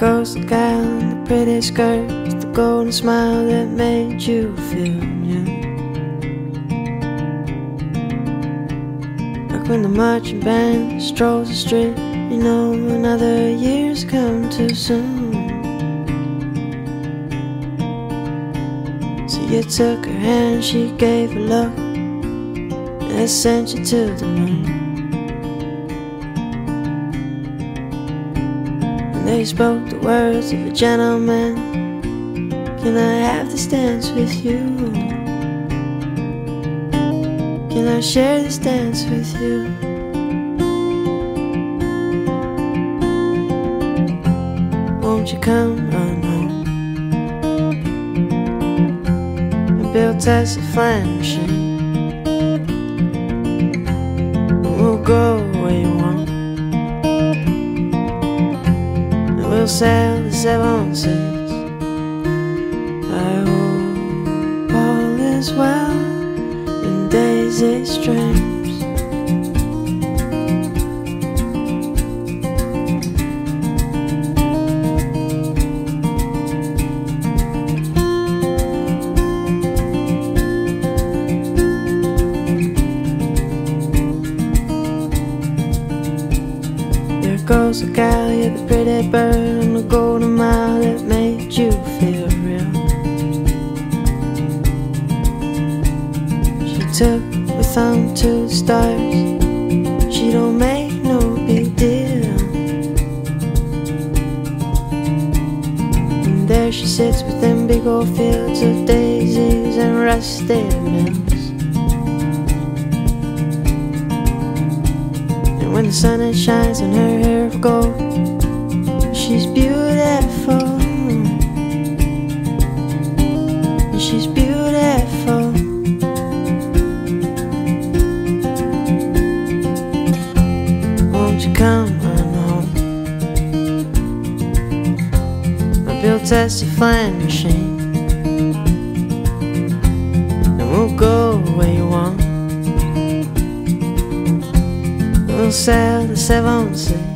goes the gal in the pretty skirt with the golden smile that made you feel new. Like when the marching band strolls the street, you know another year's come too soon. So you took her hand, she gave a look, and it sent you to the moon. They spoke the words of a gentleman. Can I have this dance with you? Can I share this dance with you? Won't you come on home? I built us a flying machine, and we'll go where you want. We'll sail the seven seas. I hope all is well in Daisy's dreams. There goes the gal, you're the pretty bird on the golden mile that made you feel real. She took her thumb to the stars. She don't make no big deal. And there she sits with them big old fields of daisies and rusty mills. When the sun shines on her hair of gold, she's beautiful. She's beautiful. Won't you come on home? I built us a flying machine, and we'll go where you want. We'll sail the seven seas.